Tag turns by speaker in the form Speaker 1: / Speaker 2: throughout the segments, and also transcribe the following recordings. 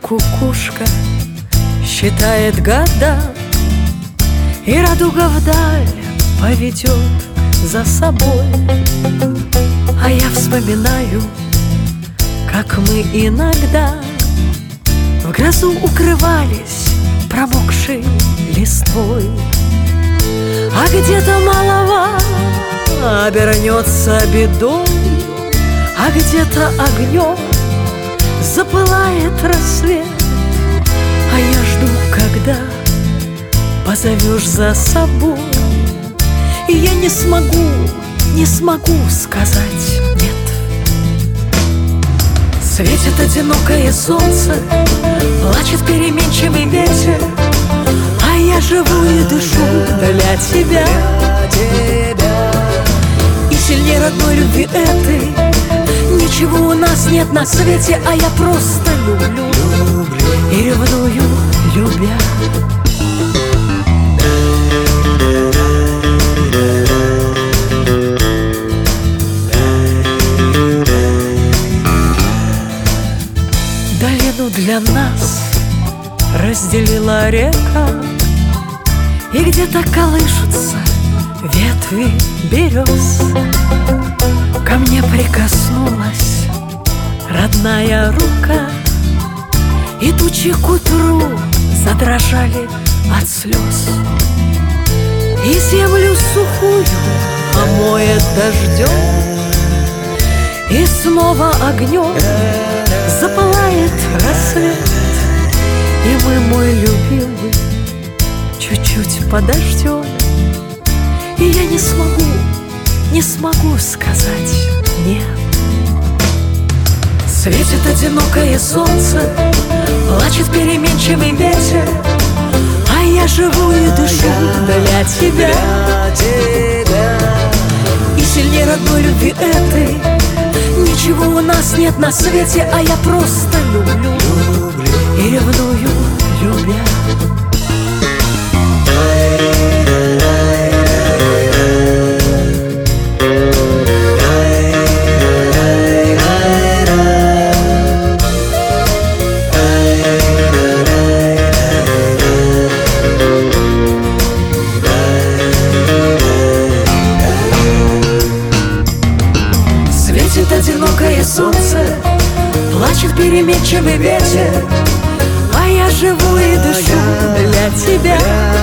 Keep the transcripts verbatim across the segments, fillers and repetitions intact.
Speaker 1: кукушка считает года, и радуга вдаль поведет за собой. А я вспоминаю, как мы иногда в грозу укрывались промокшей листвой. А где-то малова обернется бедой, а где-то огнем запылает рассвет. А я жду, когда позовешь за собой, и я не смогу, не смогу сказать нет. Светит одинокое солнце, плачет переменчивый ветер, а я живу и дышу для тебя. И сильнее родной любви этой ничего у нас нет на свете, а я просто люблю и ревную, любя. Долину для нас разделила река, и где-то колышутся ветви берез. Ко мне прикоснулась родная рука, и тучи к утру задрожали от слез. И землю сухую омоет дождем, и снова огнем запылает рассвет. И мы, мой любимый, чуть-чуть подождем, и я не смогу, не смогу сказать нет. Светит одинокое солнце, плачет переменчивый ветер, а я живу и дышу для тебя. И сильнее родной любви этой ничего у нас нет на свете, а я просто люблю и ревную, любя. Светит одинокое солнце, плачет переменчивый ветер, а я живу и дышу для тебя.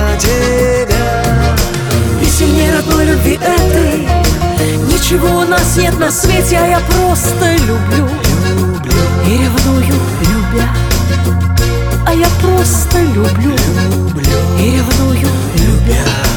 Speaker 1: И сильнее родной любви этой ничего у нас нет на свете, а я просто люблю и ревную, любя. А я просто люблю и ревную, любя.